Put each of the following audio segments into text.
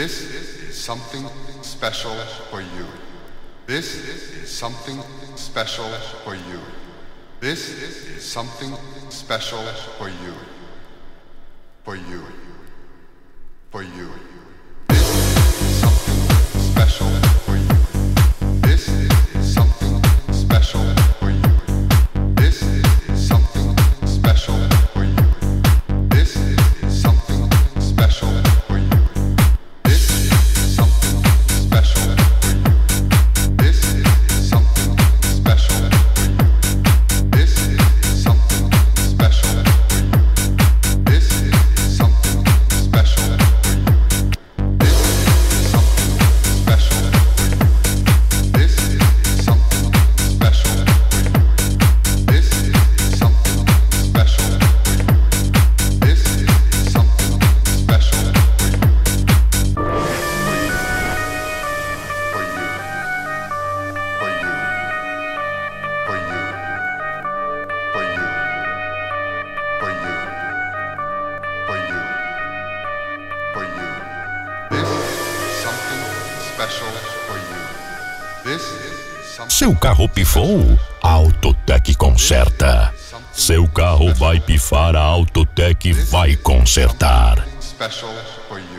This is something special for you. This is something special for you. This is something special for you. For you. For you. This is something special for you. This is something special for you. This is something special for you. This is something special for you. This is something special for you. This is something special for you. This is something special for you. This is something special for you. This is something special for you. This is something special for you. This is something special for you. This is something special for you. For you. For you. For you. For you. For you. For you. For you. This is something special for you. This is something. Seu carro pifou? A Autotec conserta. Seu carro vai pifar, a Autotec vai consertar. Special for you.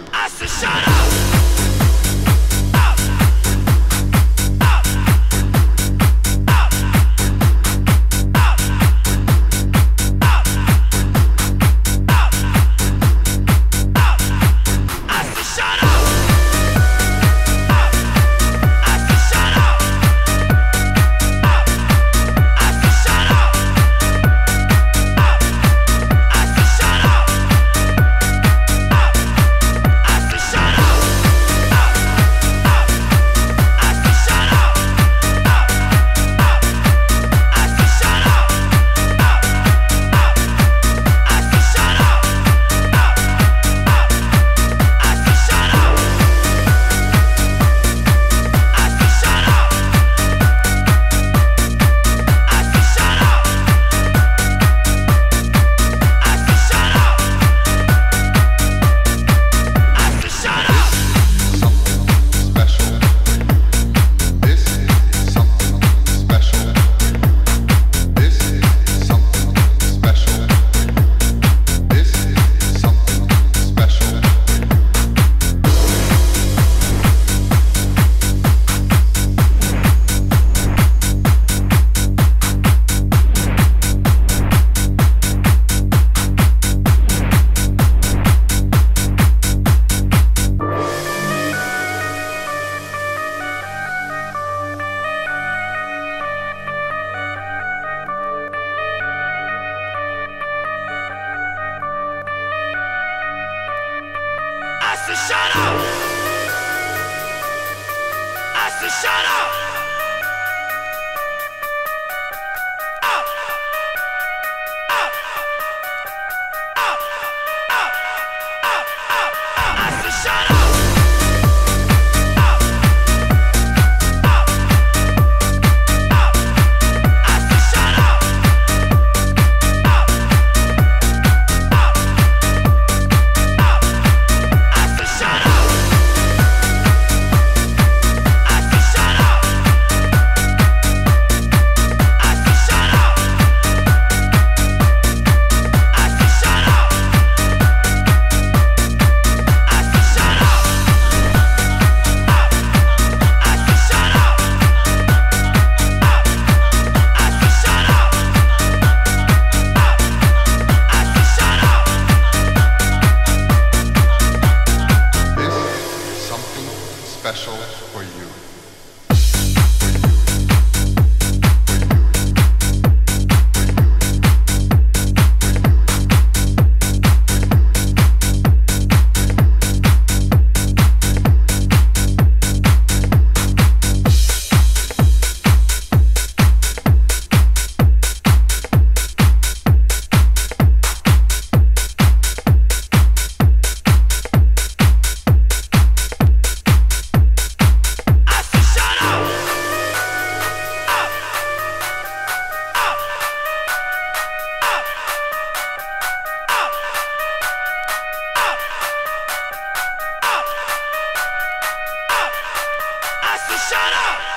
Shut up!